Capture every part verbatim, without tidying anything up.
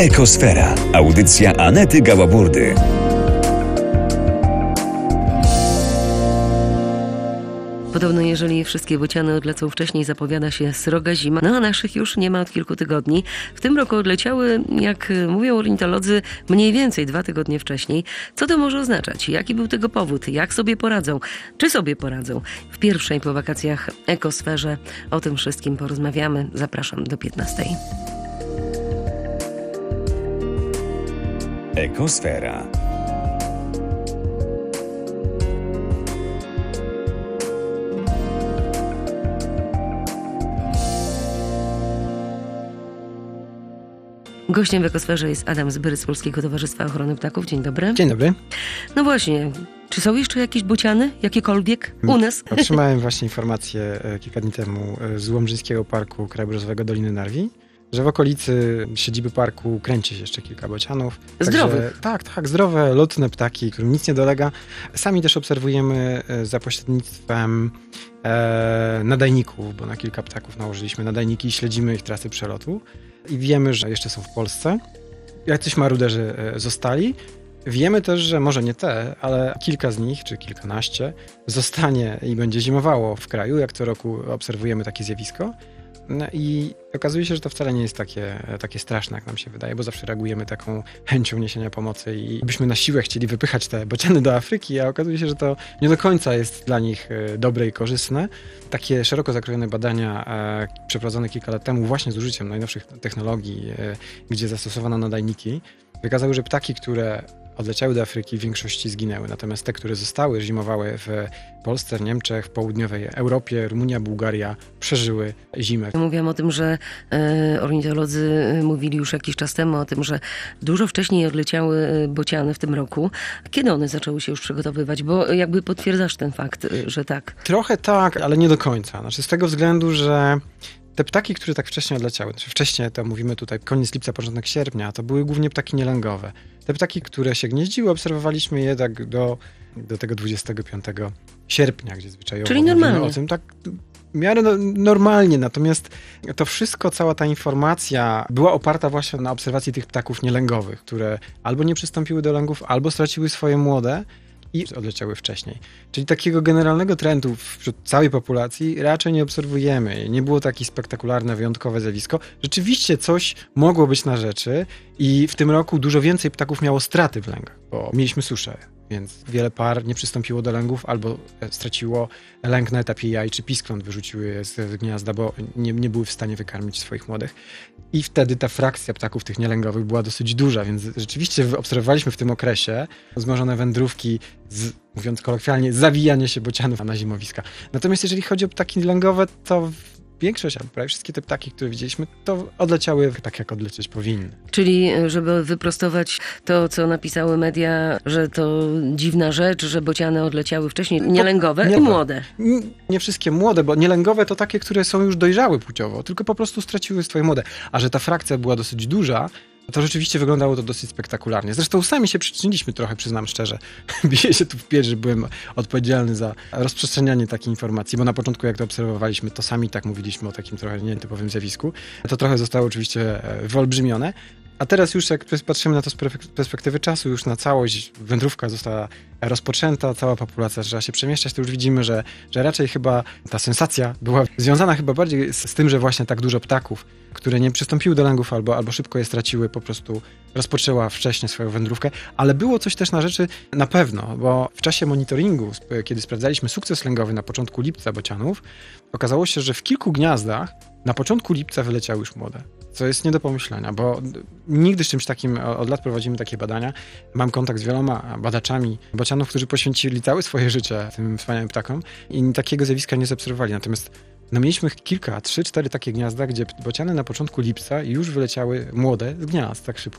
Ekosfera. Audycja Anety Gałaburdy. Podobno jeżeli wszystkie bociany odlecą wcześniej, zapowiada się sroga zima. No a naszych już nie ma od kilku tygodni. W tym roku odleciały, jak mówią ornitolodzy, mniej więcej dwa tygodnie wcześniej. Co to może oznaczać? Jaki był tego powód? Jak sobie poradzą? Czy sobie poradzą? W pierwszej po wakacjach Ekosferze o tym wszystkim porozmawiamy. Zapraszam do piętnastej. Ekosfera. Gościem w Ekosferze jest Adam Zbyry z Polskiego Towarzystwa Ochrony Ptaków. Dzień dobry. Dzień dobry. No właśnie, czy są jeszcze jakieś bociany, jakiekolwiek u nas? Otrzymałem właśnie informację kilka dni temu z Łomżyńskiego Parku Krajobrazowego Doliny Narwi, że w okolicy siedziby parku kręci się jeszcze kilka bocianów. Zdrowych? Także, tak, tak, zdrowe, lotne ptaki, którym nic nie dolega. Sami też obserwujemy za pośrednictwem e, nadajników, bo na kilka ptaków nałożyliśmy nadajniki i śledzimy ich trasy przelotu. I wiemy, że jeszcze są w Polsce. Jacyś maruderzy zostali. Wiemy też, że może nie te, ale kilka z nich, czy kilkanaście, zostanie i będzie zimowało w kraju. Jak co roku obserwujemy takie zjawisko. No i okazuje się, że to wcale nie jest takie, takie straszne, jak nam się wydaje, bo zawsze reagujemy taką chęcią niesienia pomocy i byśmy na siłę chcieli wypychać te bociany do Afryki, a okazuje się, że to nie do końca jest dla nich dobre i korzystne. Takie szeroko zakrojone badania e, przeprowadzone kilka lat temu właśnie z użyciem najnowszych technologii, e, gdzie zastosowano nadajniki, wykazały, że ptaki, które odleciały do Afryki, w większości zginęły. Natomiast te, które zostały, zimowały w Polsce, Niemczech, w południowej Europie, Rumunia, Bułgaria, przeżyły zimę. Mówiłam o tym, że e, ornitolodzy mówili już jakiś czas temu o tym, że dużo wcześniej odleciały bociany w tym roku. Kiedy one zaczęły się już przygotowywać? Bo jakby potwierdzasz ten fakt, że tak. Trochę tak, ale nie do końca. Znaczy z tego względu, że te ptaki, które tak wcześnie odleciały, znaczy wcześniej to mówimy tutaj koniec lipca, początek sierpnia, to były głównie ptaki nielęgowe. Te ptaki, które się gnieździły, obserwowaliśmy je tak do, do tego dwudziestego piątego sierpnia, gdzie zwyczajowo Czyli mówimy normalnie. o tym tak w miarę no, normalnie. Natomiast to wszystko, cała ta informacja była oparta właśnie na obserwacji tych ptaków nielęgowych, które albo nie przystąpiły do lęgów, albo straciły swoje młode i odleciały wcześniej. Czyli takiego generalnego trendu wśród całej populacji raczej nie obserwujemy. Nie było takie spektakularne, wyjątkowe zjawisko. Rzeczywiście coś mogło być na rzeczy i w tym roku dużo więcej ptaków miało straty w lęgach, bo mieliśmy suszę, więc wiele par nie przystąpiło do lęgów albo straciło lęk na etapie jaj, czy piskląt wyrzuciły je z gniazda, bo nie, nie były w stanie wykarmić swoich młodych. I wtedy ta frakcja ptaków tych nielęgowych była dosyć duża, więc rzeczywiście obserwowaliśmy w tym okresie wzmożone wędrówki, z, mówiąc kolokwialnie, zawijanie się bocianów na zimowiska. Natomiast jeżeli chodzi o ptaki lęgowe, to większość, albo prawie wszystkie te ptaki, które widzieliśmy, to odleciały tak, jak odlecieć powinny. Czyli żeby wyprostować to, co napisały media, że to dziwna rzecz, że bociany odleciały wcześniej, nielęgowe nie, i młode. Nie, nie wszystkie młode, bo nielęgowe to takie, które są już dojrzałe płciowo, tylko po prostu straciły swoje młode. A że ta frakcja była dosyć duża, to rzeczywiście wyglądało to dosyć spektakularnie. Zresztą sami się przyczyniliśmy trochę, przyznam szczerze. Biję się tu w pierś, że byłem odpowiedzialny za rozprzestrzenianie takiej informacji, bo na początku, jak to obserwowaliśmy, to sami tak mówiliśmy o takim trochę nietypowym zjawisku. To trochę zostało oczywiście wyolbrzymione. A teraz już, jak patrzymy na to z perspektywy czasu, już na całość wędrówka została rozpoczęta, cała populacja zaczęła się przemieszczać, to już widzimy, że, że raczej chyba ta sensacja była związana chyba bardziej z, z tym, że właśnie tak dużo ptaków, które nie przystąpiły do lęgów albo, albo szybko je straciły, po prostu rozpoczęła wcześniej swoją wędrówkę. Ale było coś też na rzeczy na pewno, bo w czasie monitoringu, kiedy sprawdzaliśmy sukces lęgowy na początku lipca bocianów, okazało się, że w kilku gniazdach na początku lipca wyleciały już młode. Co jest nie do pomyślenia, bo nigdy z czymś takim, od lat prowadzimy takie badania. Mam kontakt z wieloma badaczami bocianów, którzy poświęcili całe swoje życie tym wspaniałym ptakom i takiego zjawiska nie zaobserwowali. Natomiast no, mieliśmy kilka, trzy, cztery takie gniazda, gdzie bociany na początku lipca już wyleciały młode z gniazd tak szybko.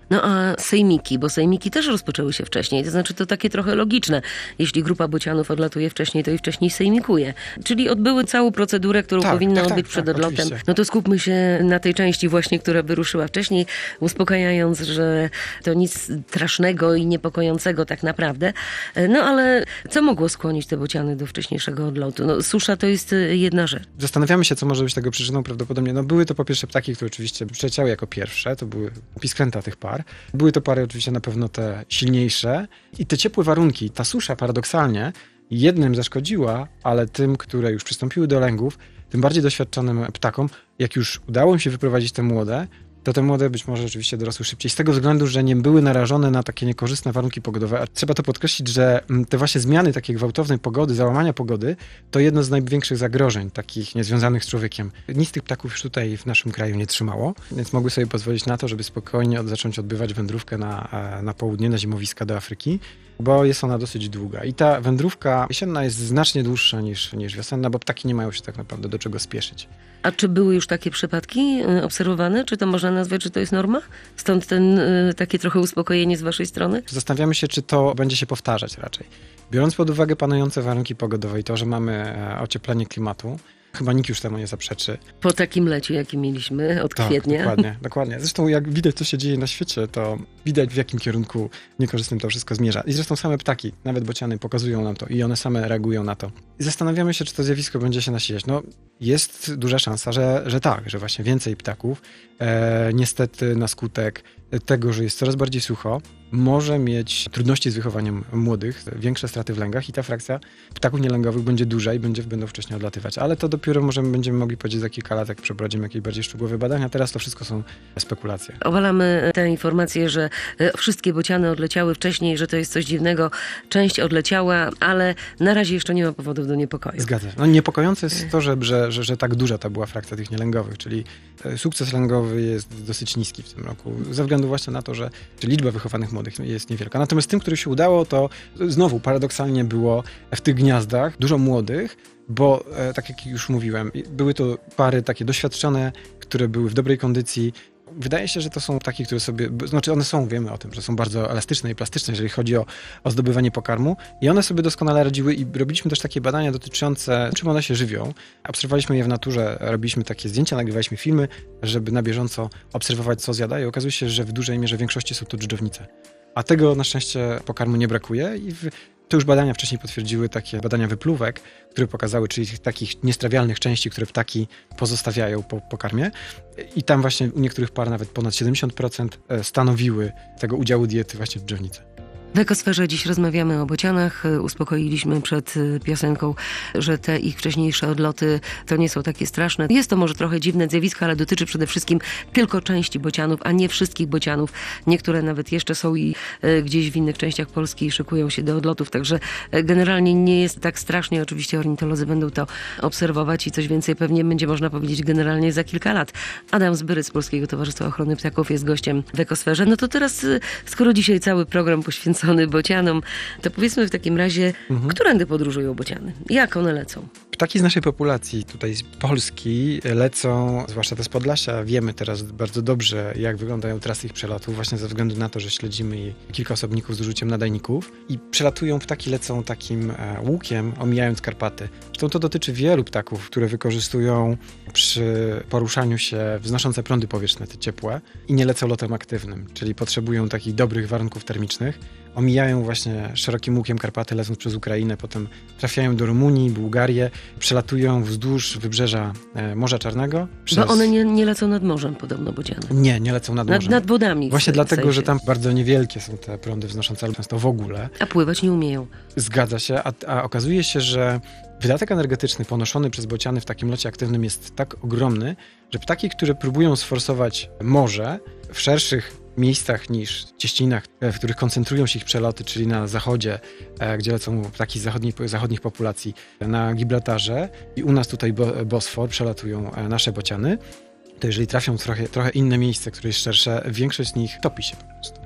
No a sejmiki, bo sejmiki też rozpoczęły się wcześniej, to znaczy to takie trochę logiczne. Jeśli grupa bocianów odlatuje wcześniej, to i wcześniej sejmikuje. Czyli odbyły całą procedurę, którą Tak, powinna tak, odbyć tak, przed tak, odlotem. oczywiście. No to skupmy się na tej części właśnie, która wyruszyła wcześniej, uspokajając, że to nic strasznego i niepokojącego tak naprawdę. No ale co mogło skłonić te bociany do wcześniejszego odlotu? No susza to jest jedna rzecz. Zastanawiamy się, co może być tego przyczyną. Prawdopodobnie no, były to po pierwsze ptaki, które oczywiście przyleciały jako pierwsze, to były pisklęta tych par. Były to pary oczywiście na pewno te silniejsze i te ciepłe warunki, ta susza paradoksalnie jednym zaszkodziła, ale tym, które już przystąpiły do lęgów, tym bardziej doświadczonym ptakom, jak już udało im się wyprowadzić te młode, to te młode być może rzeczywiście dorosły szybciej, z tego względu, że nie były narażone na takie niekorzystne warunki pogodowe. A trzeba to podkreślić, że te właśnie zmiany takiej gwałtownej pogody, załamania pogody, to jedno z największych zagrożeń, takich niezwiązanych z człowiekiem. Nic z tych ptaków już tutaj w naszym kraju nie trzymało, więc mogły sobie pozwolić na to, żeby spokojnie od, zacząć odbywać wędrówkę na, na południe, na zimowiska do Afryki, bo jest ona dosyć długa. I ta wędrówka jesienna jest znacznie dłuższa niż, niż wiosenna, bo ptaki nie mają się tak naprawdę do czego spieszyć. A czy były już takie przypadki y, obserwowane? Czy to można nazwać, że to jest norma? Stąd ten y, takie trochę uspokojenie z waszej strony? Zastanawiamy się, czy to będzie się powtarzać raczej. Biorąc pod uwagę panujące warunki pogodowe i to, że mamy e, ocieplenie klimatu, chyba nikt już temu nie zaprzeczy. Po takim leciu, jaki mieliśmy od Tak, kwietnia. dokładnie, dokładnie. Zresztą jak widać, co się dzieje na świecie, to widać, w jakim kierunku niekorzystnym to wszystko zmierza. I zresztą same ptaki, nawet bociany, pokazują nam to i one same reagują na to. I zastanawiamy się, czy to zjawisko będzie się nasilać. No, jest duża szansa, że, że tak, że właśnie więcej ptaków, e, niestety na skutek tego, że jest coraz bardziej sucho, może mieć trudności z wychowaniem młodych, większe straty w lęgach i ta frakcja ptaków nielęgowych będzie duża i będzie, będą wcześniej odlatywać. Ale to dopiero możemy, będziemy mogli powiedzieć za kilka lat, jak przeprowadzimy jakieś bardziej szczegółowe badania. Teraz to wszystko są spekulacje. Obalamy tę informację, że e, wszystkie bociany odleciały wcześniej, że to jest coś dziwnego. Część odleciała, ale na razie jeszcze nie ma powodów do niepokoju. Zgadza się. No, niepokojące jest to, że, że, że, że tak duża ta była frakcja tych nielęgowych, czyli sukces lęgowy jest dosyć niski w tym roku, ze względu właśnie na to, że liczba wychowanych młodych jest niewielka. Natomiast tym, którym się udało, to znowu paradoksalnie było w tych gniazdach dużo młodych, bo tak jak już mówiłem, były to pary takie doświadczone, które były w dobrej kondycji. Wydaje się, że to są takie, które sobie, znaczy one są, wiemy o tym, że są bardzo elastyczne i plastyczne, jeżeli chodzi o, o zdobywanie pokarmu i one sobie doskonale radziły i robiliśmy też takie badania dotyczące, czym one się żywią. Obserwowaliśmy je w naturze, robiliśmy takie zdjęcia, nagrywaliśmy filmy, żeby na bieżąco obserwować, co zjadają. Okazuje się, że w dużej mierze w większości są to dżdżownice. A tego na szczęście pokarmu nie brakuje i w, to już badania wcześniej potwierdziły, takie badania wypluwek, które pokazały, czyli takich niestrawialnych części, które ptaki pozostawiają po pokarmie. I tam właśnie u niektórych par nawet ponad siedemdziesiąt procent stanowiły tego udziału diety właśnie dżdżownice. W Ekosferze dziś rozmawiamy o bocianach. Uspokoiliśmy przed piosenką, że te ich wcześniejsze odloty to nie są takie straszne. Jest to może trochę dziwne zjawisko, ale dotyczy przede wszystkim tylko części bocianów, a nie wszystkich bocianów. Niektóre nawet jeszcze są i e, gdzieś w innych częściach Polski i szykują się do odlotów, także e, generalnie nie jest tak strasznie. Oczywiście ornitolodzy będą to obserwować i coś więcej pewnie będzie można powiedzieć generalnie za kilka lat. Adam Zbyryc z Polskiego Towarzystwa Ochrony Ptaków jest gościem w Ekosferze. No to teraz, e, skoro dzisiaj cały program poświęcony bocianom, to powiedzmy w takim razie, mhm. którędy podróżują bociany? Jak one lecą? Ptaki z naszej populacji, tutaj z Polski, lecą, zwłaszcza te z Podlasia. Wiemy teraz bardzo dobrze, jak wyglądają trasy ich przelotów, właśnie ze względu na to, że śledzimy kilka osobników z użyciem nadajników. I przelatują, ptaki lecą takim łukiem, omijając Karpaty. Zresztą to dotyczy wielu ptaków, które wykorzystują przy poruszaniu się wznoszące prądy powietrzne, te ciepłe, i nie lecą lotem aktywnym, czyli potrzebują takich dobrych warunków termicznych. Omijają właśnie szerokim łukiem Karpaty, lecąc przez Ukrainę, potem trafiają do Rumunii, Bułgarię, przelatują wzdłuż wybrzeża Morza Czarnego. Przez... Bo one nie, nie lecą nad morzem podobno bociany. Nie, nie lecą nad morzem. Nad, nad wodami. Właśnie w dlatego, sensie. że tam bardzo niewielkie są te prądy wznoszące, ale często w ogóle. A pływać nie umieją. Zgadza się, a, a okazuje się, że wydatek energetyczny ponoszony przez bociany w takim locie aktywnym jest tak ogromny, że ptaki, które próbują sforsować morze w szerszych miejscach niż cieśninach, w których koncentrują się ich przeloty, czyli na zachodzie, gdzie lecą ptaki z zachodniej, zachodnich populacji, na Gibraltarze i u nas tutaj Bosfor przelatują nasze bociany, to jeżeli trafią w trochę, trochę inne miejsce, które jest szersze, większość z nich topi się po prostu.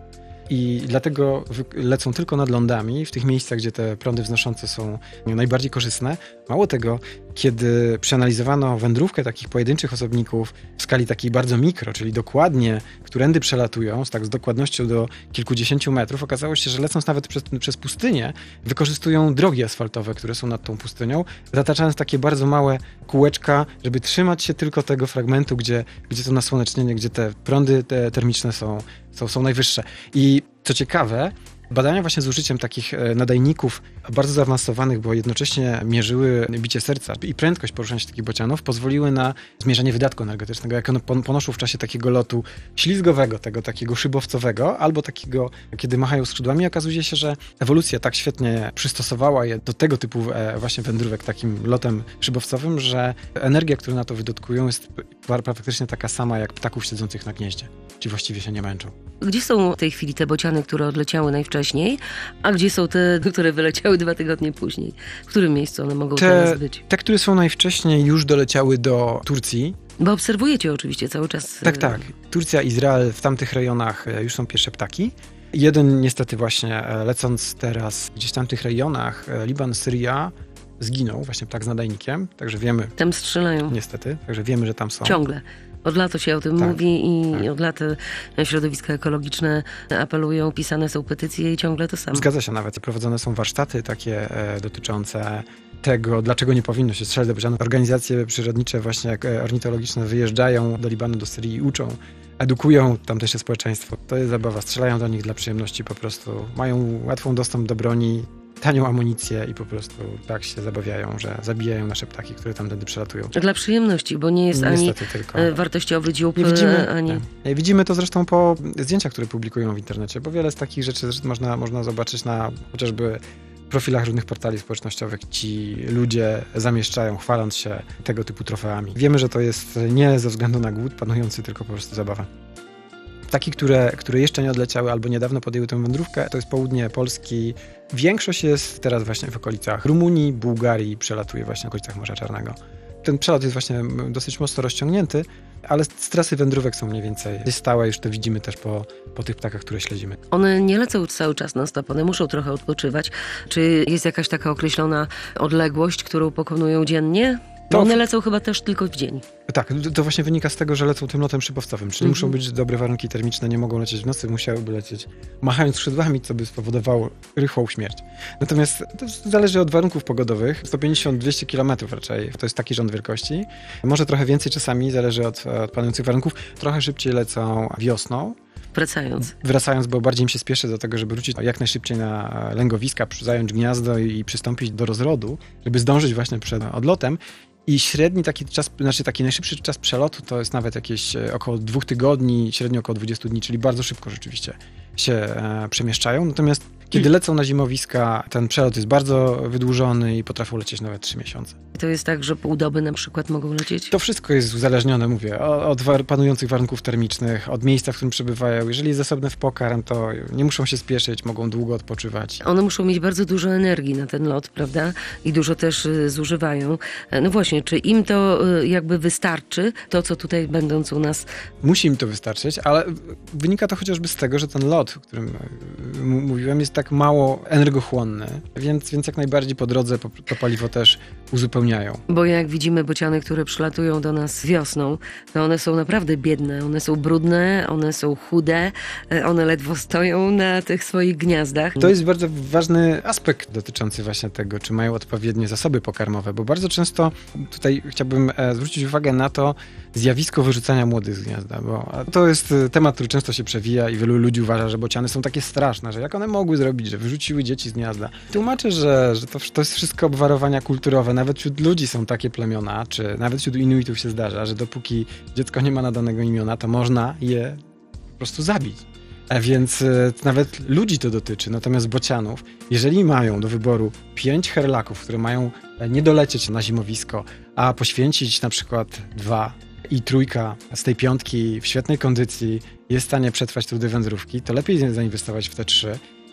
i dlatego lecą tylko nad lądami, w tych miejscach, gdzie te prądy wznoszące są najbardziej korzystne. Mało tego, kiedy przeanalizowano wędrówkę takich pojedynczych osobników w skali takiej bardzo mikro, czyli dokładnie, którędy przelatują, tak z dokładnością do kilkudziesięciu metrów, okazało się, że lecąc nawet przez, przez pustynię, wykorzystują drogi asfaltowe, które są nad tą pustynią, zataczając takie bardzo małe kółeczka, żeby trzymać się tylko tego fragmentu, gdzie, gdzie to nasłonecznienie, gdzie te prądy te termiczne są, są, są najwyższe. I co ciekawe, badania właśnie z użyciem takich nadajników bardzo zaawansowanych, bo jednocześnie mierzyły bicie serca i prędkość poruszania się takich bocianów, pozwoliły na zmierzenie wydatku energetycznego, jak one ponoszą w czasie takiego lotu ślizgowego, tego takiego szybowcowego, albo takiego, kiedy machają skrzydłami. Okazuje się, że ewolucja tak świetnie przystosowała je do tego typu właśnie wędrówek takim lotem szybowcowym, że energia, którą na to wydatkują, jest praktycznie taka sama jak ptaków siedzących na gnieździe. Czyli właściwie się nie męczą. Gdzie są w tej chwili te bociany, które odleciały najwcześniej, a gdzie są te, które wyleciały dwa tygodnie później? W którym miejscu one mogą te, teraz być? Te, które są najwcześniej, już doleciały do Turcji. Bo obserwujecie oczywiście cały czas. Tak, tak. Turcja, Izrael, w tamtych rejonach już są pierwsze ptaki. Jeden niestety właśnie lecąc teraz gdzieś w tamtych rejonach, Liban, Syria, zginął właśnie ptak z nadajnikiem, także wiemy. Tam strzelają. Niestety, także wiemy, że tam są. Ciągle. Od lat się o tym tak, mówi i tak. od lat środowiska ekologiczne apelują, pisane są petycje i ciągle to samo. Zgadza się nawet. Prowadzone są warsztaty takie e, dotyczące tego, dlaczego nie powinno się strzelać do bocianów. Organizacje przyrodnicze właśnie jak ornitologiczne wyjeżdżają do Libanu, do Syrii i uczą, edukują tamtejsze społeczeństwo. To jest zabawa. Strzelają do nich dla przyjemności po prostu. Mają łatwą dostęp do broni, tanią amunicję i po prostu tak się zabawiają, że zabijają nasze ptaki, które tam wtedy przelatują. Dla przyjemności, bo nie jest Niestety ani tylko. wartościowy dziób, Nie widzimy, ani... tak. Widzimy to zresztą po zdjęciach, które publikują w internecie, bo wiele z takich rzeczy można, można zobaczyć na chociażby profilach różnych portali społecznościowych. Ci ludzie zamieszczają, chwaląc się tego typu trofeami. Wiemy, że to jest nie ze względu na głód panujący, tylko po prostu zabawa. Ptaki, które, które jeszcze nie odleciały albo niedawno podjęły tę wędrówkę, to jest południe Polski. Większość jest teraz właśnie w okolicach Rumunii, Bułgarii, przelatuje właśnie w okolicach Morza Czarnego. Ten przelot jest właśnie dosyć mocno rozciągnięty, ale trasy wędrówek są mniej więcej stałe, już to widzimy też po, po tych ptakach, które śledzimy. One nie lecą cały czas non stop, one muszą trochę odpoczywać. Czy jest jakaś taka określona odległość, którą pokonują dziennie? Bo one lecą chyba też tylko w dzień. Tak, to właśnie wynika z tego, że lecą tym lotem szybowcowym, czyli mm-hmm. muszą być dobre warunki termiczne, nie mogą lecieć w nocy, musiałyby lecieć machając skrzydłami, co by spowodowało rychłą śmierć. Natomiast to zależy od warunków pogodowych. sto pięćdziesiąt do dwustu kilometrów raczej, to jest taki rząd wielkości. Może trochę więcej czasami, zależy od, od panujących warunków. Trochę szybciej lecą wiosną. Wracając. Wracając, bo bardziej im się spieszy do tego, żeby wrócić jak najszybciej na lęgowiska, zająć gniazdo i przystąpić do rozrodu, żeby zdążyć właśnie przed odlotem. I średni taki czas, znaczy taki najszybszy czas przelotu to jest nawet jakieś około dwóch tygodni, średnio około dwudziestu dni, czyli bardzo szybko rzeczywiście się e, przemieszczają. Natomiast kiedy lecą na zimowiska, ten przelot jest bardzo wydłużony i potrafią lecieć nawet trzy miesiące. To jest tak, że pół doby na przykład mogą lecieć? To wszystko jest uzależnione, mówię, od war- panujących warunków termicznych, od miejsca, w którym przebywają. Jeżeli jest zasobny w pokarm, to nie muszą się spieszyć, mogą długo odpoczywać. One muszą mieć bardzo dużo energii na ten lot, prawda? I dużo też y, zużywają. No właśnie, czy im to y, jakby wystarczy, to co tutaj będąc u nas? Musi im to wystarczyć, ale wynika to chociażby z tego, że ten lot, o którym y, m- mówiłem, jest tak mało energochłonny, więc, więc jak najbardziej po drodze po, to paliwo też uzupełniają. Bo jak widzimy bociany, które przylatują do nas wiosną, to one są naprawdę biedne, one są brudne, one są chude, one ledwo stoją na tych swoich gniazdach. To jest bardzo ważny aspekt dotyczący właśnie tego, czy mają odpowiednie zasoby pokarmowe, bo bardzo często tutaj chciałbym zwrócić uwagę na to zjawisko wyrzucania młodych z gniazda, bo to jest temat, który często się przewija i wielu ludzi uważa, że bociany są takie straszne, że jak one mogły zrobić, że wyrzuciły dzieci z gniazda. Tłumaczę, że, że to, to jest wszystko obwarowania kulturowe, nawet wśród ludzi są takie plemiona, czy nawet wśród Inuitów się zdarza, że dopóki dziecko nie ma nadanego imiona, to można je po prostu zabić. A więc e, nawet ludzi to dotyczy, natomiast bocianów, jeżeli mają do wyboru pięć herlaków, które mają nie dolecieć na zimowisko, a poświęcić na przykład dwa i trójka z tej piątki w świetnej kondycji jest w stanie przetrwać trudy wędrówki, to lepiej zainwestować w te trzy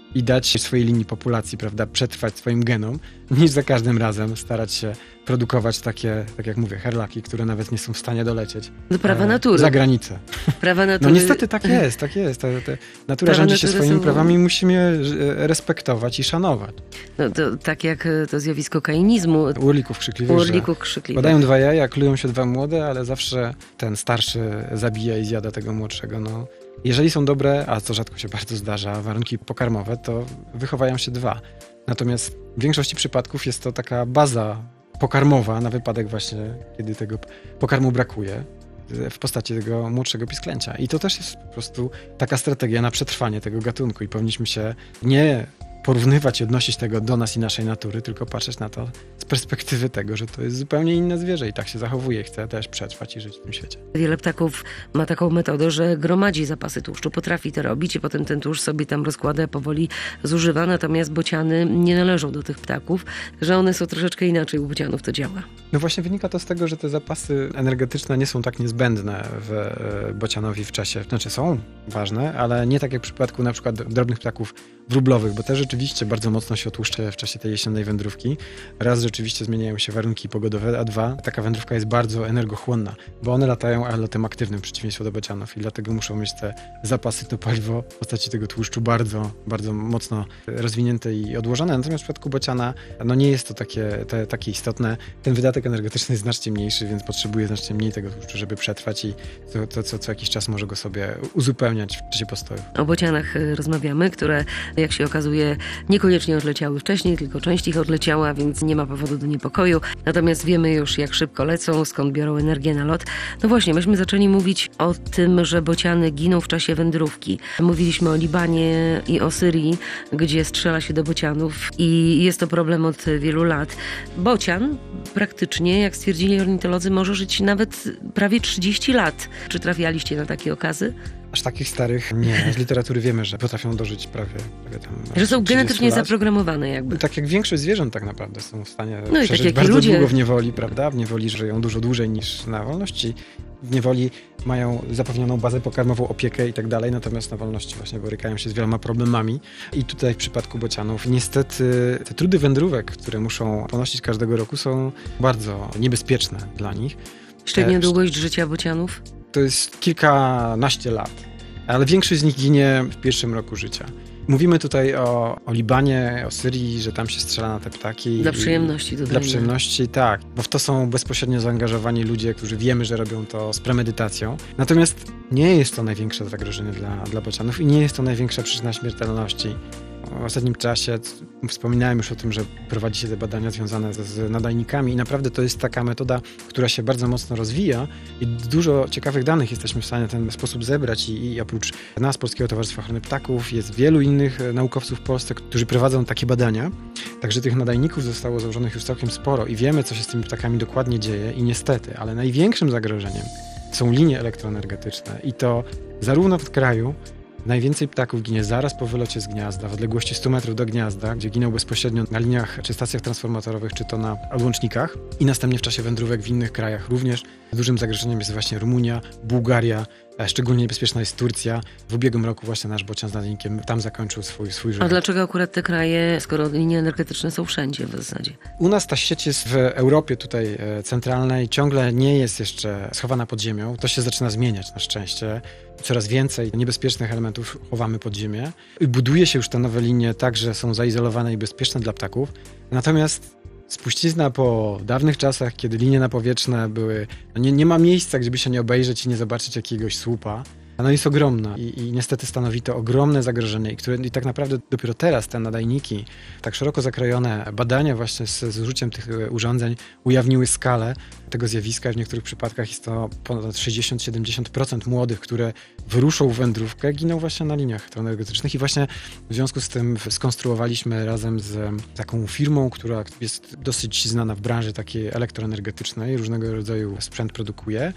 i dać swojej linii populacji, prawda, przetrwać swoim genom, niż za każdym razem starać się produkować takie, tak jak mówię, herlaki, które nawet nie są w stanie dolecieć Do prawa natury. za granicę. Prawa natury. No niestety tak jest, tak jest. Te, te, natura Prawa rządzi się natury swoimi są- prawami i musimy je respektować i szanować. No, to, tak jak to zjawisko kainizmu. U orlików krzykliwych, U że orlików krzykliwych. padają dwa jaja, klują się dwa młode, ale zawsze ten starszy zabija i zjada tego młodszego. No, jeżeli są dobre, a co rzadko się bardzo zdarza, warunki pokarmowe, to wychowają się dwa. Natomiast w większości przypadków jest to taka baza pokarmowa na wypadek właśnie, kiedy tego pokarmu brakuje w postaci tego młodszego pisklęcia. I to też jest po prostu taka strategia na przetrwanie tego gatunku i powinniśmy się nie porównywać i odnosić tego do nas i naszej natury, tylko patrzeć na to z perspektywy tego, że to jest zupełnie inne zwierzę i tak się zachowuje, chce też przetrwać i żyć w tym świecie. Wiele ptaków ma taką metodę, że gromadzi zapasy tłuszczu, potrafi to robić i potem ten tłuszcz sobie tam rozkłada, powoli zużywa, natomiast bociany nie należą do tych ptaków, że one są troszeczkę inaczej, u bocianów to działa. No właśnie wynika to z tego, że te zapasy energetyczne nie są tak niezbędne w e, bocianowi w czasie. Znaczy są ważne, ale nie tak jak w przypadku na przykład drobnych ptaków wróblowych, bo te rzeczywiście bardzo mocno się otłuszczają w czasie tej jesiennej wędrówki. Raz rzeczywiście zmieniają się warunki pogodowe, a dwa, taka wędrówka jest bardzo energochłonna, bo one latają, ale lotem aktywnym w przeciwieństwie do bocianów i dlatego muszą mieć te zapasy, to paliwo w postaci tego tłuszczu bardzo, bardzo mocno rozwinięte i odłożone. Natomiast w przypadku bociana no nie jest to takie, te, takie istotne. Ten wydatek energetyczny jest znacznie mniejszy, więc potrzebuje znacznie mniej tego tłuszczu, żeby przetrwać i to, to co, co jakiś czas może go sobie uzupełniać w czasie postoju. O bocianach y, rozmawiamy, które jak się okazuje niekoniecznie odleciały wcześniej, tylko część ich odleciała, więc nie ma powodu do niepokoju. Natomiast wiemy już, jak szybko lecą, skąd biorą energię na lot. No właśnie, myśmy zaczęli mówić o tym, że bociany giną w czasie wędrówki. Mówiliśmy o Libanie i o Syrii, gdzie strzela się do bocianów i jest to problem od wielu lat. Bocian praktycznie, jak stwierdzili ornitolodzy, może żyć nawet prawie trzydzieści lat. Czy trafialiście na takie okazy? Aż takich starych nie. Z literatury wiemy, że potrafią dożyć prawie, prawie tam Że są genetycznie lat. zaprogramowane jakby. Tak jak większość zwierząt tak naprawdę są w stanie No i przeżyć tak jak i bardzo ludzie. długo w niewoli, prawda? W niewoli żyją dużo dłużej niż na wolności. W niewoli mają zapewnioną bazę pokarmową, opiekę i tak dalej, natomiast na wolności właśnie borykają się z wieloma problemami. I tutaj w przypadku bocianów niestety te trudy wędrówek, które muszą ponosić każdego roku, są bardzo niebezpieczne dla nich. Średnia E, długość życia bocianów? To jest kilkanaście lat, ale większość z nich ginie w pierwszym roku życia. Mówimy tutaj o, o Libanie, o Syrii, że tam się strzela na te ptaki. Dla i- przyjemności dodajmy. Dla przyjemności, tak, bo w to są bezpośrednio zaangażowani ludzie, którzy wiemy, że robią to z premedytacją. Natomiast nie jest to największe zagrożenie dla, dla bocianów i nie jest to największa przyczyna śmiertelności. W ostatnim czasie wspominałem już o tym, że prowadzi się te badania związane z, z nadajnikami i naprawdę to jest taka metoda, która się bardzo mocno rozwija i dużo ciekawych danych jesteśmy w stanie w ten sposób zebrać i, i oprócz nas, Polskiego Towarzystwa Ochrony Ptaków, jest wielu innych e, naukowców w Polsce, którzy prowadzą takie badania. Także tych nadajników zostało założonych już całkiem sporo i wiemy, co się z tymi ptakami dokładnie dzieje i niestety, ale największym zagrożeniem są linie elektroenergetyczne i to zarówno w kraju. Najwięcej ptaków ginie zaraz po wylocie z gniazda, w odległości stu metrów do gniazda, gdzie giną bezpośrednio na liniach czy stacjach transformatorowych, czy to na odłącznikach i następnie w czasie wędrówek w innych krajach również. Dużym zagrożeniem jest właśnie Rumunia, Bułgaria, a szczególnie niebezpieczna jest Turcja. W ubiegłym roku właśnie nasz bocian z nadajnikiem tam zakończył swój, swój A żywot. dlaczego akurat te kraje, skoro linie energetyczne są wszędzie w zasadzie? U nas ta sieć jest w Europie tutaj e, centralnej, ciągle nie jest jeszcze schowana pod ziemią. To się zaczyna zmieniać na szczęście. Coraz więcej niebezpiecznych elementów chowamy pod ziemię. I buduje się już te nowe linie tak, że są zaizolowane i bezpieczne dla ptaków. Natomiast spuścizna po dawnych czasach, kiedy linie napowietrzne były... No nie, nie ma miejsca, gdzieby się nie obejrzeć i nie zobaczyć jakiegoś słupa. No jest ogromna i, i niestety stanowi to ogromne zagrożenie i, które, i tak naprawdę dopiero teraz te nadajniki, tak szeroko zakrojone badania właśnie z, z użyciem tych urządzeń ujawniły skalę tego zjawiska. W niektórych przypadkach jest to ponad sześćdziesiąt do siedemdziesięciu procent młodych, które wyruszą w wędrówkę, giną właśnie na liniach elektroenergetycznych i właśnie w związku z tym skonstruowaliśmy razem z taką firmą, która jest dosyć znana w branży takiej elektroenergetycznej, różnego rodzaju sprzęt produkuje,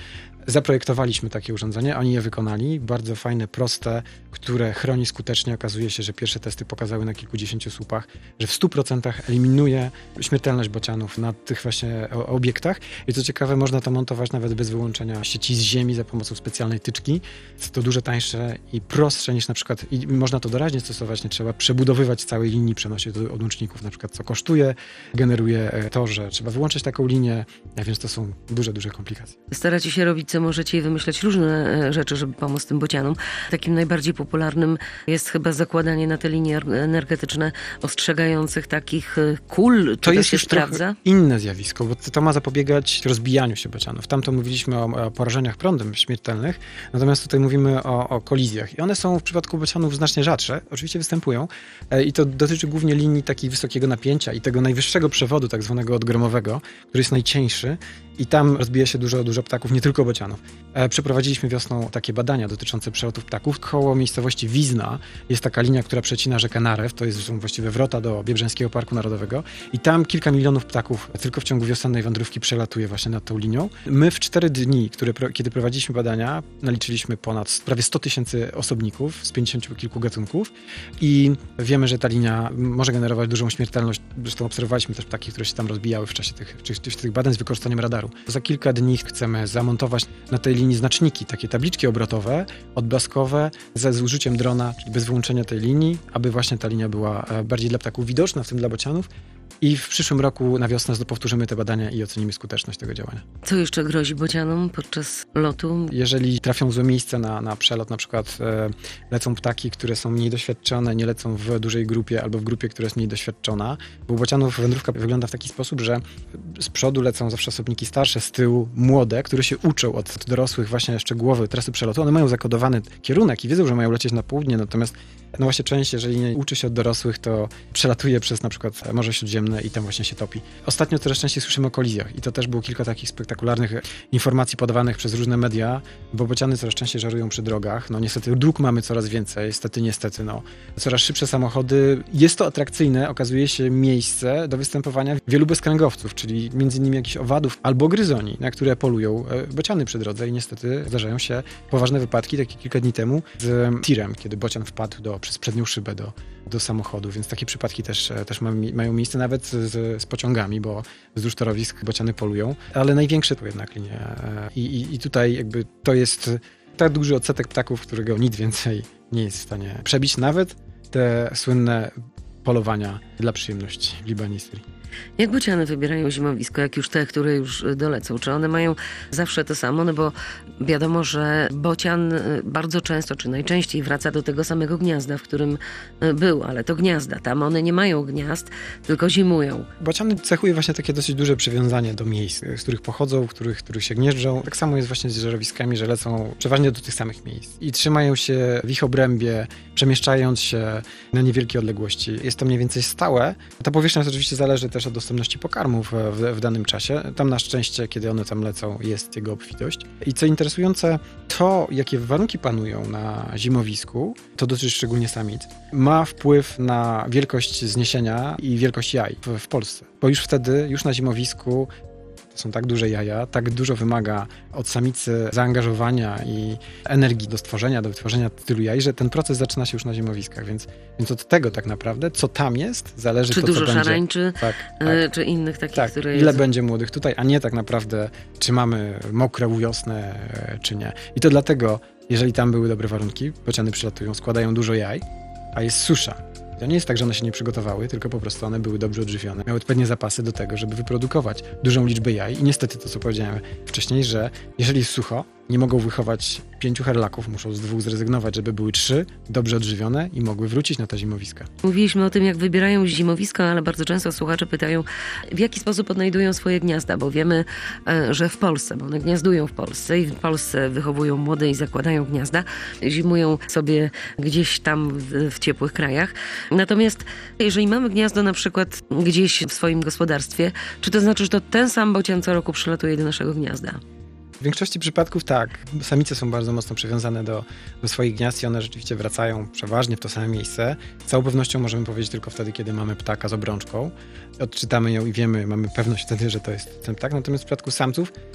Zaprojektowaliśmy takie urządzenie, oni je wykonali, bardzo fajne, proste, które chroni skutecznie. Okazuje się, że pierwsze testy pokazały na kilkudziesięciu słupach, że w stu procentach eliminuje śmiertelność bocianów na tych właśnie obiektach. I co ciekawe, można to montować nawet bez wyłączenia sieci z ziemi za pomocą specjalnej tyczki. Jest to dużo tańsze i prostsze niż na przykład, i można to doraźnie stosować, nie trzeba przebudowywać całej linii, przenosić do odłączników, na przykład co kosztuje, generuje to, że trzeba wyłączyć taką linię, a więc to są duże, duże komplikacje. Staracie się robić, co możecie, i wymyślać różne rzeczy, żeby pomóc tym bocianom. Takim najbardziej popularnym jest chyba zakładanie na te linie energetyczne ostrzegających takich kul. To jest się już sprawdza? trochę inne zjawisko, bo to ma zapobiegać rozbijaniu się bocianów. Tam to mówiliśmy o, o porażeniach prądem śmiertelnych, natomiast tutaj mówimy o, o kolizjach. I one są w przypadku bocianów znacznie rzadsze, oczywiście występują i to dotyczy głównie linii takich wysokiego napięcia i tego najwyższego przewodu, tak zwanego odgromowego, który jest najcieńszy i tam rozbija się dużo, dużo ptaków, nie tylko bocianów. Przeprowadziliśmy wiosną takie badania dotyczące przelotów ptaków. Koło miejscowości Wizna jest taka linia, która przecina rzekę Narew, to jest, są właściwie wrota do Biebrzańskiego Parku Narodowego i tam kilka milionów ptaków tylko w ciągu wiosennej wędrówki przelatuje właśnie nad tą linią. My w cztery dni, które, kiedy prowadziliśmy badania, naliczyliśmy ponad prawie sto tysięcy osobników z pięćdziesięciu kilku gatunków i wiemy, że ta linia może generować dużą śmiertelność. Zresztą obserwowaliśmy też ptaki, które się tam rozbijały w czasie tych, w tych badań z wykorzystaniem radaru. Za kilka dni chcemy zamontować na tej linii znaczniki, takie tabliczki obrotowe, odblaskowe, ze z użyciem drona, czyli bez wyłączenia tej linii, aby właśnie ta linia była bardziej dla ptaków widoczna, w tym dla bocianów. I w przyszłym roku na wiosnę powtórzymy te badania i ocenimy skuteczność tego działania. Co jeszcze grozi bocianom podczas lotu? Jeżeli trafią w złe miejsce na, na przelot, na przykład e, lecą ptaki, które są mniej doświadczone, nie lecą w dużej grupie albo w grupie, która jest mniej doświadczona, bo u bocianów wędrówka wygląda w taki sposób, że z przodu lecą zawsze osobniki starsze, z tyłu młode, które się uczą od dorosłych właśnie szczegółowe trasy przelotu. One mają zakodowany kierunek i wiedzą, że mają lecieć na południe, natomiast no właśnie część, jeżeli nie uczy się od dorosłych, to przelatuje przez na przykład Morze Śródziemne i tam właśnie się topi. Ostatnio coraz częściej słyszymy o kolizjach i to też było kilka takich spektakularnych informacji podawanych przez różne media, bo bociany coraz częściej żerują przy drogach. No niestety dróg mamy coraz więcej, niestety, niestety, no. Coraz szybsze samochody. Jest to atrakcyjne, okazuje się, miejsce do występowania wielu bezkręgowców, czyli między innymi jakichś owadów albo gryzoni, na które polują bociany przy drodze i niestety zdarzają się poważne wypadki, takie kilka dni temu z tirem, kiedy bocian wpadł do, przez przednią szybę do, do samochodu, więc takie przypadki też, też ma, mają miejsce nawet z, z pociągami, bo wzdłuż torowisk bociany polują, ale największe to jednak linie. I, i, i tutaj jakby to jest tak duży odsetek ptaków, którego nic więcej nie jest w stanie przebić, nawet te słynne polowania dla przyjemności w Libanistyrii. Jak bociany wybierają zimowisko, jak już te, które już dolecą? Czy one mają zawsze to samo? No bo wiadomo, że bocian bardzo często, czy najczęściej wraca do tego samego gniazda, w którym był, ale to gniazda. Tam one nie mają gniazd, tylko zimują. Bociany cechuje właśnie takie dosyć duże przywiązanie do miejsc, z których pochodzą, w których, w których się gnieżdżą. Tak samo jest właśnie z żerowiskami, że lecą przeważnie do tych samych miejsc i trzymają się w ich obrębie, przemieszczając się na niewielkie odległości. Jest to mniej więcej stałe. Ta powierzchnia oczywiście zależy też od dostępności pokarmów w, w danym czasie. Tam na szczęście, kiedy one tam lecą, jest jego obfitość. I co interesujące, to jakie warunki panują na zimowisku, to dotyczy szczególnie samic, ma wpływ na wielkość zniesienia i wielkość jaj w, w Polsce. Bo już wtedy, już na zimowisku to są tak duże jaja, tak dużo wymaga od samicy zaangażowania i energii do stworzenia, do wytworzenia tylu jaj, że ten proces zaczyna się już na zimowiskach, więc, więc od tego tak naprawdę, co tam jest, zależy czy to, dużo co będzie. szarańczy, tak, tak. tak. czy innych takich, tak. które Ile jest... będzie młodych tutaj, a nie tak naprawdę, czy mamy mokrą wiosnę, czy nie. I to dlatego, jeżeli tam były dobre warunki, bociany przylatują, składają dużo jaj, a jest susza. To nie jest tak, że one się nie przygotowały, tylko po prostu one były dobrze odżywione. Miały odpowiednie zapasy do tego, żeby wyprodukować dużą liczbę jaj. I niestety to, co powiedziałem wcześniej, że jeżeli jest sucho, nie mogą wychować pięciu herlaków, muszą z dwóch zrezygnować, żeby były trzy dobrze odżywione i mogły wrócić na te zimowiska. Mówiliśmy o tym, jak wybierają zimowiska, ale bardzo często słuchacze pytają, w jaki sposób odnajdują swoje gniazda, bo wiemy, że w Polsce, bo one gniazdują w Polsce i w Polsce wychowują młode i zakładają gniazda, zimują sobie gdzieś tam w, w ciepłych krajach. Natomiast jeżeli mamy gniazdo na przykład gdzieś w swoim gospodarstwie, czy to znaczy, że to ten sam bocian co roku przylatuje do naszego gniazda? W większości przypadków tak. Samice są bardzo mocno przywiązane do, do swoich gniazd i one rzeczywiście wracają przeważnie w to samo miejsce. Z całą pewnością możemy powiedzieć tylko wtedy, kiedy mamy ptaka z obrączką. Odczytamy ją i wiemy, mamy pewność wtedy, że to jest ten ptak. Natomiast w przypadku samców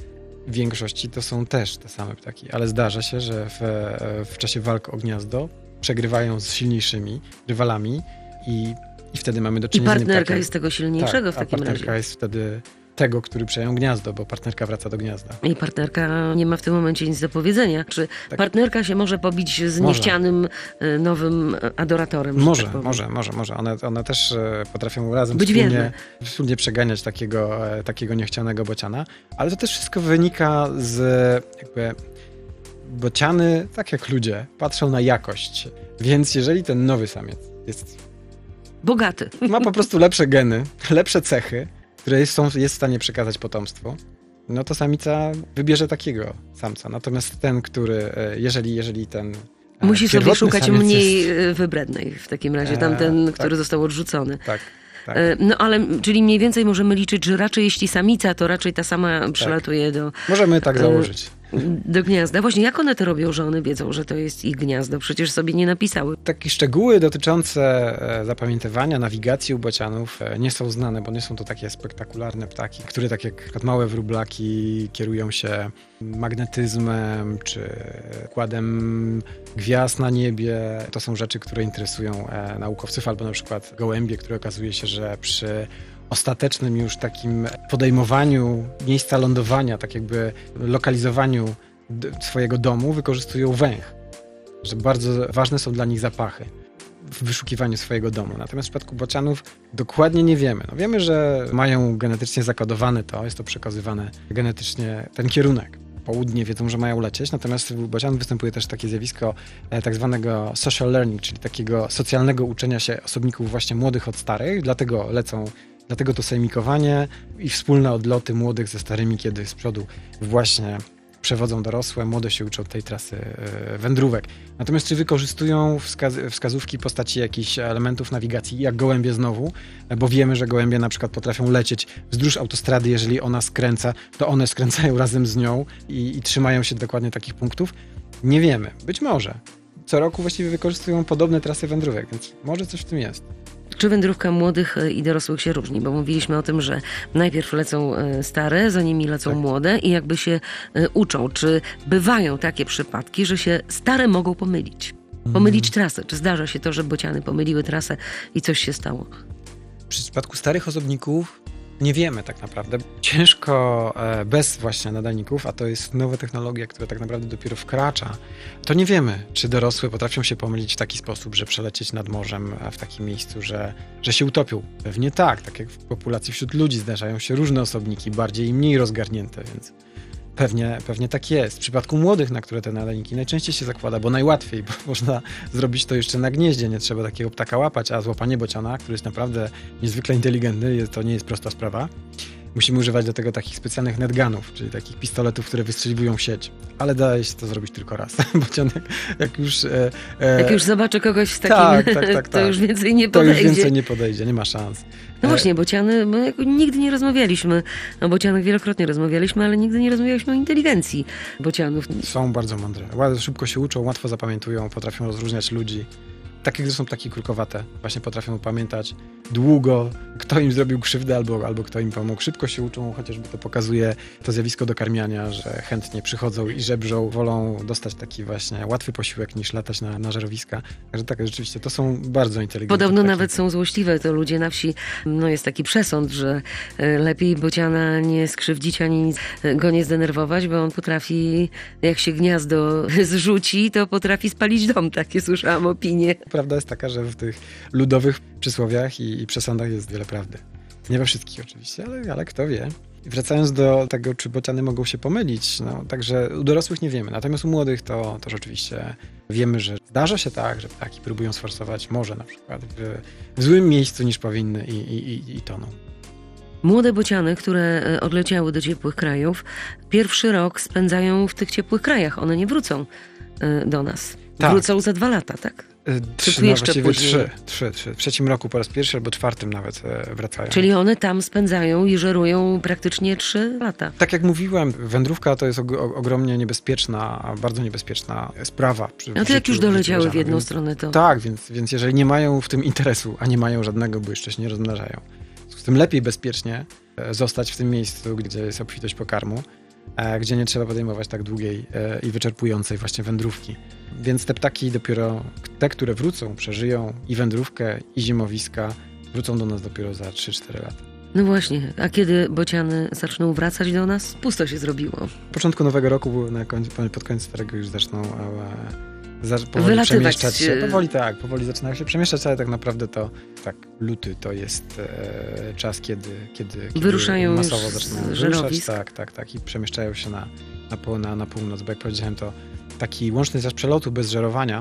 większości to są też te same ptaki, ale zdarza się, że w, w czasie walk o gniazdo przegrywają z silniejszymi rywalami i, i wtedy mamy do I czynienia z partnerka ptakiem. jest tego silniejszego Tak, w takim a partnerka razie. jest wtedy tego, który przejął gniazdo, bo partnerka wraca do gniazda. I partnerka nie ma w tym momencie nic do powiedzenia. Czy Tak. partnerka się może pobić z Może. niechcianym y, nowym adoratorem? że Może, tak powiem? może, może, może. One, one też e, potrafią razem Być wspólnie, wierne. wspólnie przeganiać takiego, e, takiego niechcianego bociana, ale to też wszystko wynika z jakby bociany, tak jak ludzie, patrzą na jakość. Więc jeżeli ten nowy samiec jest, Bogaty. ma po prostu lepsze geny, lepsze cechy, które jest, są, jest w stanie przekazać potomstwu, no to samica wybierze takiego samca. Natomiast ten, który, e, jeżeli, jeżeli ten e, Musi sobie pierwotny szukać samiec mniej jest, y, wybrednej w takim razie, E, tamten, tak. który został odrzucony. tak, tak. E, No ale, czyli mniej więcej możemy liczyć, że raczej jeśli samica, to raczej ta sama przylatuje do, Możemy tak e, założyć. do gniazda. Właśnie jak one to robią, że one wiedzą, że to jest ich gniazdo? Przecież sobie nie napisały. Takie szczegóły dotyczące e, zapamiętywania, nawigacji u bocianów e, nie są znane, bo nie są to takie spektakularne ptaki, które tak jak na przykład małe wróblaki kierują się magnetyzmem czy układem gwiazd na niebie. To są rzeczy, które interesują e, naukowców, albo na przykład gołębie, które okazuje się, że przy ostatecznym już takim podejmowaniu miejsca lądowania, tak jakby lokalizowaniu d- swojego domu wykorzystują węch. Że bardzo ważne są dla nich zapachy w wyszukiwaniu swojego domu. Natomiast w przypadku bocianów dokładnie nie wiemy. No wiemy, że mają genetycznie zakodowane to, jest to przekazywane genetycznie ten kierunek. Południe wiedzą, że mają lecieć, natomiast u bocianów występuje też takie zjawisko e, tak zwanego social learning, czyli takiego socjalnego uczenia się osobników właśnie młodych od starych, dlatego lecą, dlatego to sejmikowanie i wspólne odloty młodych ze starymi, kiedy z przodu właśnie przewodzą dorosłe, młode się uczą tej trasy e, wędrówek. Natomiast czy wykorzystują wskaz- wskazówki w postaci jakichś elementów nawigacji, jak gołębie znowu, bo wiemy, że gołębie na przykład potrafią lecieć wzdłuż autostrady, jeżeli ona skręca, to one skręcają razem z nią i, i trzymają się dokładnie takich punktów. Nie wiemy. Być może. Co roku właściwie wykorzystują podobne trasy wędrówek, więc może coś w tym jest. Czy wędrówka młodych i dorosłych się różni? Bo mówiliśmy o tym, że najpierw lecą e, stare, za nimi lecą Tak. młode i jakby się e, uczą. Czy bywają takie przypadki, że się stare mogą pomylić? Pomylić trasę. Czy zdarza się to, że bociany pomyliły trasę i coś się stało? W przypadku starych osobników nie wiemy tak naprawdę. Ciężko e, bez właśnie nadajników, a to jest nowa technologia, która tak naprawdę dopiero wkracza, to nie wiemy, czy dorosłe potrafią się pomylić w taki sposób, że przelecieć nad morzem w takim miejscu, że, że się utopią. Pewnie tak, tak jak w populacji wśród ludzi zdarzają się różne osobniki, bardziej i mniej rozgarnięte, więc pewnie, pewnie tak jest. W przypadku młodych, na które te nadajniki najczęściej się zakłada, bo najłatwiej, bo można zrobić to jeszcze na gnieździe, nie trzeba takiego ptaka łapać, a złapanie bociana, który jest naprawdę niezwykle inteligentny, jest, to nie jest prosta sprawa. Musimy używać do tego takich specjalnych netgunów, czyli takich pistoletów, które wystrzeliwują sieć. Ale daje się to zrobić tylko raz. Bocian jak, jak już... E, e, Jak już zobaczę kogoś z takim, tak, tak, tak, to tak. już więcej nie to podejdzie. już więcej nie podejdzie, nie ma szans. No właśnie, bociany, bo jako nigdy nie rozmawialiśmy. O bocianach wielokrotnie rozmawialiśmy, ale nigdy nie rozmawialiśmy o inteligencji bocianów. Są bardzo mądre. Bardzo szybko się uczą, łatwo zapamiętują, potrafią rozróżniać ludzi. Takie, które są takie krukowate, właśnie potrafią pamiętać długo, kto im zrobił krzywdę albo, albo kto im pomógł. Szybko się uczą, chociażby to pokazuje to zjawisko dokarmiania, że chętnie przychodzą i żebrzą, wolą dostać taki właśnie łatwy posiłek niż latać na, na żerowiska. Także tak, rzeczywiście, to są bardzo inteligentne Podobno ptaki. nawet są złośliwe, to ludzie na wsi, no jest taki przesąd, że e, lepiej bociana nie skrzywdzić ani nic, e, go nie zdenerwować, bo on potrafi, jak się gniazdo zrzuci, to potrafi spalić dom. Takie słyszałam opinie. Prawda jest taka, że w tych ludowych przysłowiach i, i przesądach jest wiele prawdy. Nie we wszystkich oczywiście, ale, ale kto wie. I wracając do tego, czy bociany mogą się pomylić, no także u dorosłych nie wiemy, natomiast u młodych to, to rzeczywiście wiemy, że zdarza się tak, że ptaki próbują sforsować morze na przykład w, w złym miejscu niż powinny i, i, i, i toną. Młode bociany, które e, odleciały do ciepłych krajów, pierwszy rok spędzają w tych ciepłych krajach. One nie wrócą e, do nas. Tak. Wrócą za dwa lata, tak? Trzy, tu no jeszcze właściwie później? trzy, trzy, trzy. W trzecim roku po raz pierwszy albo czwartym nawet e, wracają. Czyli one tam spędzają i żerują praktycznie trzy lata. Tak jak mówiłem, wędrówka to jest og- ogromnie niebezpieczna, bardzo niebezpieczna sprawa. Przy, No w to jak życiu- już w życiu doleciały w bociana, jedną więc- stronę, to... Tak, więc, więc jeżeli nie mają w tym interesu, a nie mają żadnego, bo jeszcze się nie rozmnażają, z tym lepiej bezpiecznie e, zostać w tym miejscu, gdzie jest obfitość pokarmu, e, gdzie nie trzeba podejmować tak długiej e, i wyczerpującej właśnie wędrówki. Więc te ptaki dopiero, te, które wrócą, przeżyją i wędrówkę, i zimowiska, wrócą do nas dopiero za trzy cztery lata. No właśnie, a kiedy bociany zaczną wracać do nas? Pusto się zrobiło. W początku nowego roku, na końcu, pod koniec starego już zaczną e, za, powoli Wylatywać przemieszczać się. się. Powoli tak, powoli zaczynają się przemieszczać, ale tak naprawdę to tak, luty to jest e, czas, kiedy, kiedy, kiedy Wyruszają masowo już zaczynają z wyruszać. żerowisk. Tak, tak, tak i przemieszczają się na, na, pół, na, na północ, bo jak powiedziałem, to taki łączny czas przelotu bez żerowania,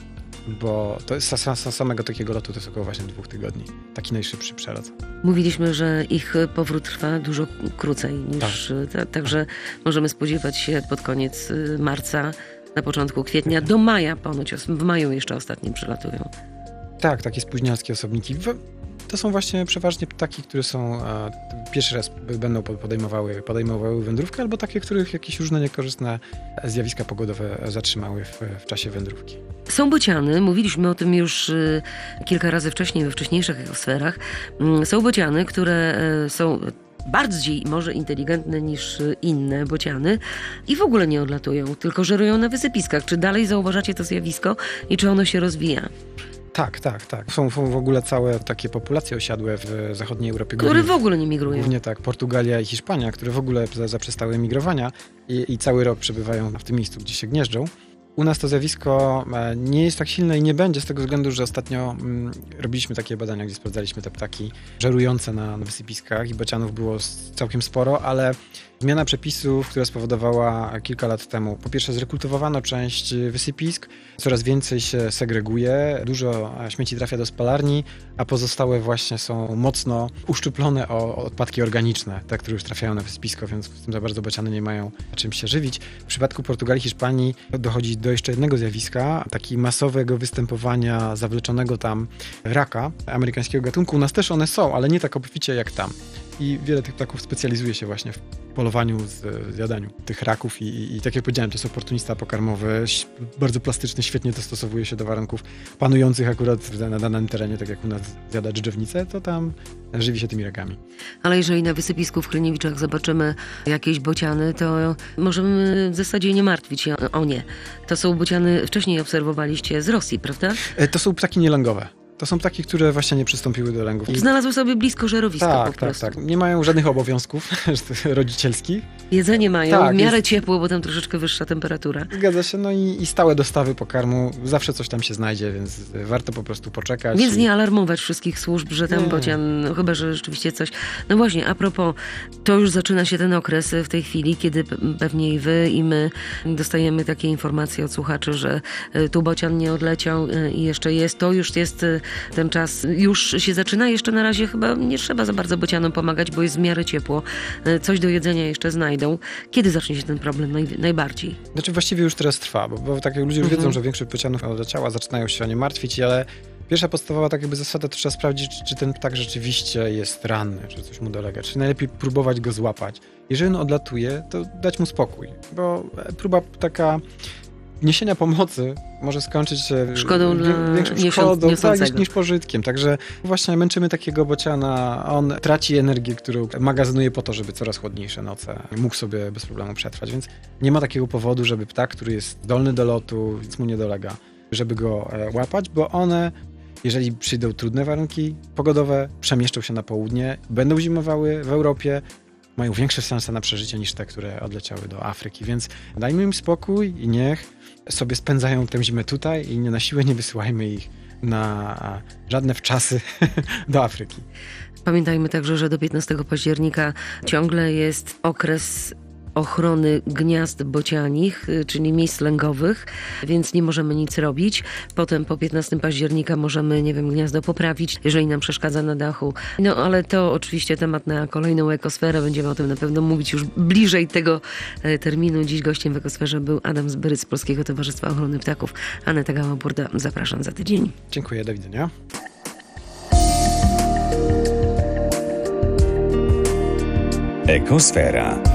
bo to jest sa, sa, samego takiego lotu to jest około właśnie dwóch tygodni. Taki najszybszy przelot. Mówiliśmy, że ich powrót trwa dużo krócej niż... Ta, także możemy spodziewać się pod koniec y, marca, na początku kwietnia, do maja ponoć. W maju jeszcze ostatnie przylatują. Tak, takie spóźnialskie osobniki. To są właśnie przeważnie ptaki, które są e, pierwszy raz będą podejmowały, podejmowały wędrówkę, albo takie, których jakieś różne niekorzystne zjawiska pogodowe zatrzymały w, w czasie wędrówki. Są bociany, mówiliśmy o tym już y, kilka razy wcześniej we wcześniejszych ekosferach. Y, są bociany, które y, są bardziej może inteligentne niż inne bociany i w ogóle nie odlatują, tylko żerują na wysypiskach. Czy dalej zauważacie to zjawisko i czy ono się rozwija? Tak, tak, tak. Są, są w ogóle całe takie populacje osiadłe w zachodniej Europie. Które głównie, w ogóle nie migrują. Głównie tak, Portugalia i Hiszpania, które w ogóle zaprzestały migrowania i, i cały rok przebywają w tym miejscu, gdzie się gnieżdżą. U nas to zjawisko nie jest tak silne i nie będzie z tego względu, że ostatnio mm, robiliśmy takie badania, gdzie sprawdzaliśmy te ptaki żerujące na, na wysypiskach i bocianów było całkiem sporo, ale zmiana przepisów, która spowodowała kilka lat temu, po pierwsze zrekultywowano część wysypisk, coraz więcej się segreguje, dużo śmieci trafia do spalarni, a pozostałe właśnie są mocno uszczuplone o odpadki organiczne, te, które już trafiają na wysypisko, więc w tym za bardzo bociany nie mają czym się żywić. W przypadku Portugalii, Hiszpanii dochodzi do jeszcze jednego zjawiska, takiego masowego występowania zawleczonego tam raka amerykańskiego gatunku. U nas też one są, ale nie tak obficie jak tam. I wiele tych ptaków specjalizuje się właśnie w polowaniu, z zjadaniu tych raków i, i, i tak jak powiedziałem, to jest oportunista pokarmowy, bardzo plastyczny, świetnie dostosowuje się do warunków panujących akurat na danym terenie, tak jak u nas zjada dżdżownicę, to tam żywi się tymi rakami. Ale jeżeli na wysypisku w Hryniewiczach zobaczymy jakieś bociany, to możemy w zasadzie nie martwić się o, o nie. To są bociany, wcześniej obserwowaliście z Rosji, prawda? To są ptaki nielęgowe. To są ptaki, które właśnie nie przystąpiły do lęgów. I... Znalazły sobie blisko żerowiska tak, po prostu. Tak, tak. Nie mają żadnych obowiązków rodzicielskich. Jedzenie mają, tak, w miarę jest... ciepło, bo tam troszeczkę wyższa temperatura. Zgadza się, no i, i stałe dostawy pokarmu. Zawsze coś tam się znajdzie, więc warto po prostu poczekać. Więc i... nie alarmować wszystkich służb, że tam nie. bocian, no, chyba że rzeczywiście coś... No właśnie, a propos, to już zaczyna się ten okres w tej chwili, kiedy pewnie i wy, i my dostajemy takie informacje od słuchaczy, że tu bocian nie odleciał i jeszcze jest, to już jest ten czas, już się zaczyna, jeszcze na razie chyba nie trzeba za bardzo bocianom pomagać, bo jest w miarę ciepło. Coś do jedzenia jeszcze znajdą. Kiedy zacznie się ten problem naj, najbardziej? Znaczy właściwie już teraz trwa, bo, bo tak jak ludzie już Mhm. wiedzą, że większość bocianów odleciała, zaczynają się o nie martwić, ale pierwsza podstawowa tak jakby zasada to trzeba sprawdzić, czy, czy ten ptak rzeczywiście jest ranny, czy coś mu dolega, czy najlepiej próbować go złapać. Jeżeli on odlatuje, to dać mu spokój, bo próba taka niesienia pomocy może skończyć się szkodą dla większą szkodą tak, niż, niż pożytkiem. Także właśnie męczymy takiego bociana, on traci energię, którą magazynuje po to, żeby coraz chłodniejsze noce mógł sobie bez problemu przetrwać. Więc nie ma takiego powodu, żeby ptak, który jest zdolny do lotu, nic mu nie dolega, żeby go łapać, bo one, jeżeli przyjdą trudne warunki pogodowe, przemieszczą się na południe, będą zimowały w Europie, mają większe szanse na przeżycie niż te, które odleciały do Afryki. Więc dajmy im spokój i niech sobie spędzają tę zimę tutaj i nie na siłę nie wysyłajmy ich na żadne wczasy do Afryki. Pamiętajmy także, że do piętnastego października ciągle jest okres ochrony gniazd bocianich, czyli miejsc lęgowych, więc nie możemy nic robić. Potem po piętnastego października możemy, nie wiem, gniazdo poprawić, jeżeli nam przeszkadza na dachu. No ale to oczywiście temat na kolejną ekosferę. Będziemy o tym na pewno mówić już bliżej tego terminu. Dziś gościem w ekosferze był Adam Zbyryc z Polskiego Towarzystwa Ochrony Ptaków. Aneta Gała-Burda, zapraszam za tydzień. Dziękuję, do widzenia. Ekosfera.